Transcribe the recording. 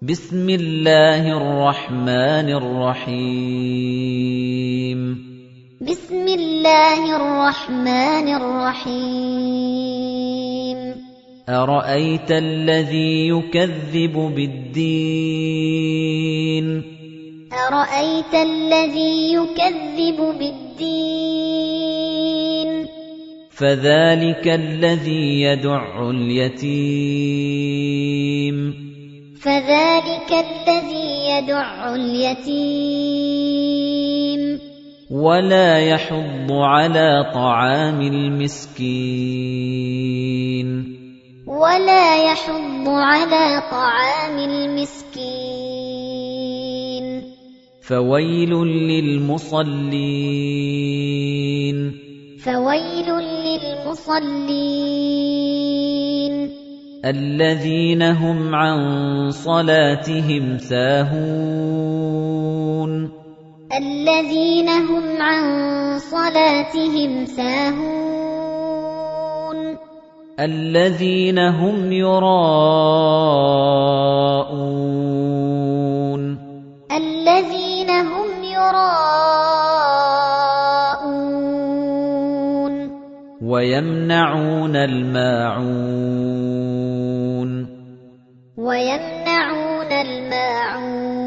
بِسْمِ اللَّهِ الرَّحْمَٰنِ الرَّحِيمِ بِسْمِ اللَّهِ الرَّحْمَٰنِ الرَّحِيمِ أَرَأَيْتَ الَّذِي يُكَذِّبُ بِالدِّينِ أَرَأَيْتَ الَّذِي يُكَذِّبُ بِالدِّينِ فَذَٰلِكَ الَّذِي يَدُعُّ الْيَتِيمَ فَذَٰلِكَ الَّذِي يَدُعُّ الْيَتِيمَ وَلَا يَحُضُّ عَلَىٰ طَعَامِ الْمِسْكِينِ وَلَا يَحُضُّ عَلَىٰ طَعَامِ الْمِسْكِينِ فَوَيْلٌ لِّلْمُصَلِّينَ فَوَيْلٌ لِّلْمُصَلِّينَ الَّذِينَ هُمْ عَن صَلَاتِهِمْ سَاهُونَ الَّذِينَ هُمْ عَن صَلَاتِهِمْ سَاهُونَ الَّذِينَ هُمْ يُرَاءُونَ الَّذِينَ هُمْ يُرَاءُونَ وَيَمْنَعُونَ الْمَاعُونَ وَيَمْنَعُونَ الْمَاعُونَ